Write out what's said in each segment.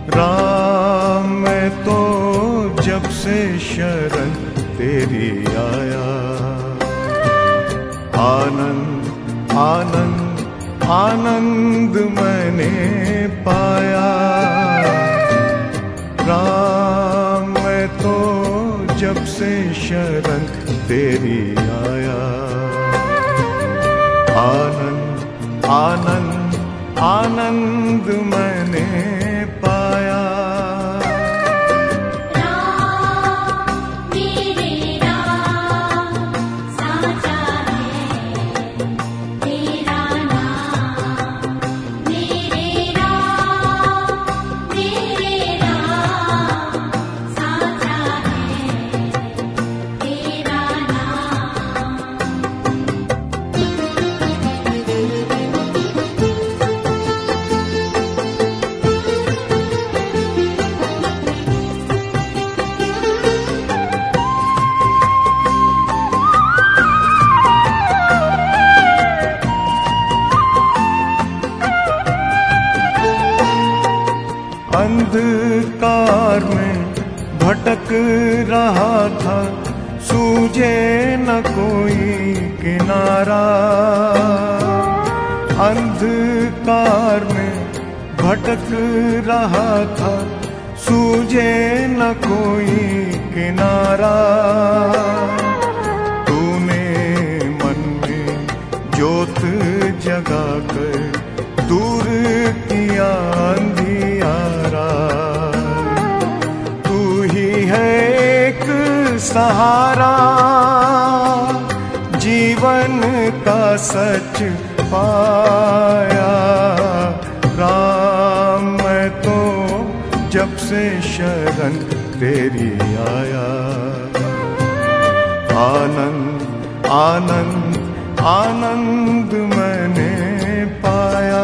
राम मैं तो जब से शरण तेरी आया, आनंद आनंद आनंद मैंने पाया। राम मैं तो जब से शरण तेरी आया, आनंद आनंद आनंद मैंने पाया। अंधकार में भटक रहा था, सूझे न कोई किनारा। अंधकार में भटक रहा था, सूझे न कोई किनारा। तूने मन में ज्योत जगाकर दूर किया अंधियारा। तू ही है एक सहारा, जीवन का सच पाया। राम मैं तो जब से शरण तेरी आया, आनंद आनंद आनंद मैंने पाया।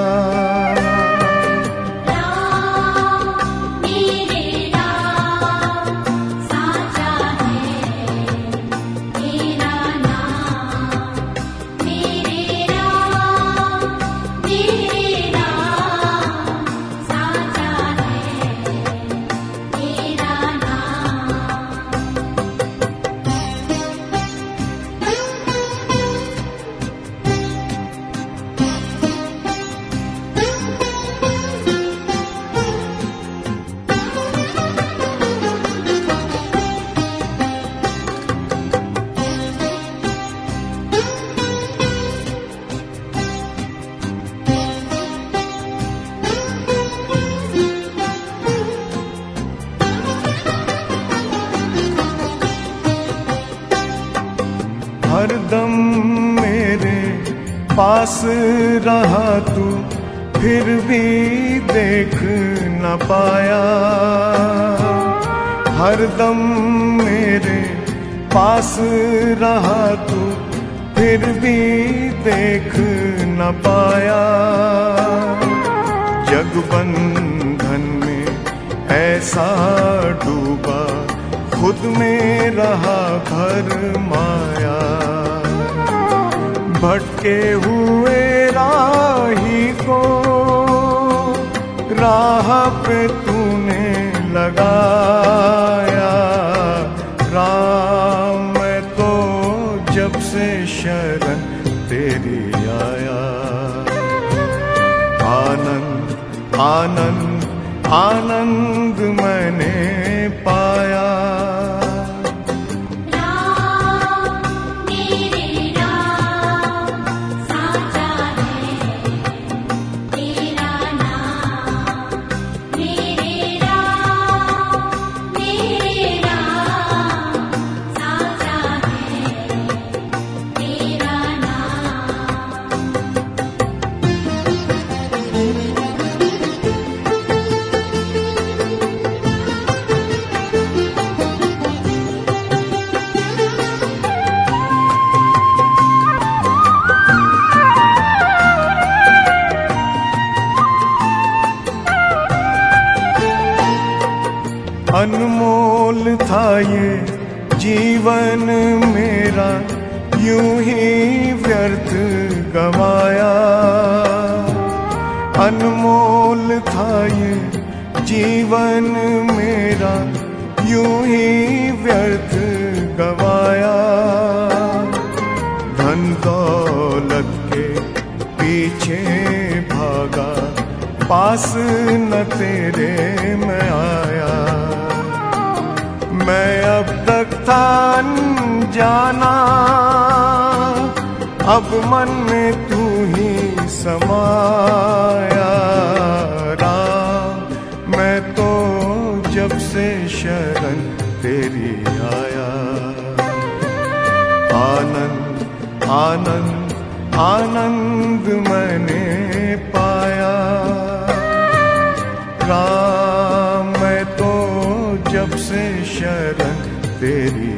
हरदम मेरे पास रहा तू, फिर भी देख न पाया। हरदम मेरे पास रहा तू, फिर भी देख न पाया। जगबंधन में ऐसा डूबा, खुद में रहा घर माया। भटके हुए राही को राह पे तूने लगाया। राम मैं तो जब से शरण तेरी आया, आनंद आनंद आनंद मैंने पाया। अनमोल था ये जीवन मेरा, यूं ही व्यर्थ गवाया। अनमोल था ये जीवन मेरा यूं ही व्यर्थ गवाया। धन दौलत के पीछे भागा, पास न तेरे मैं आया। मैं अब तक था अनजाना, अब मन में तू ही समाया। राम मैं तो जब से शरण तेरी आया। आनंद आनंद आनंद मैंने पाया। राम मैं तो जब से शरण तेरी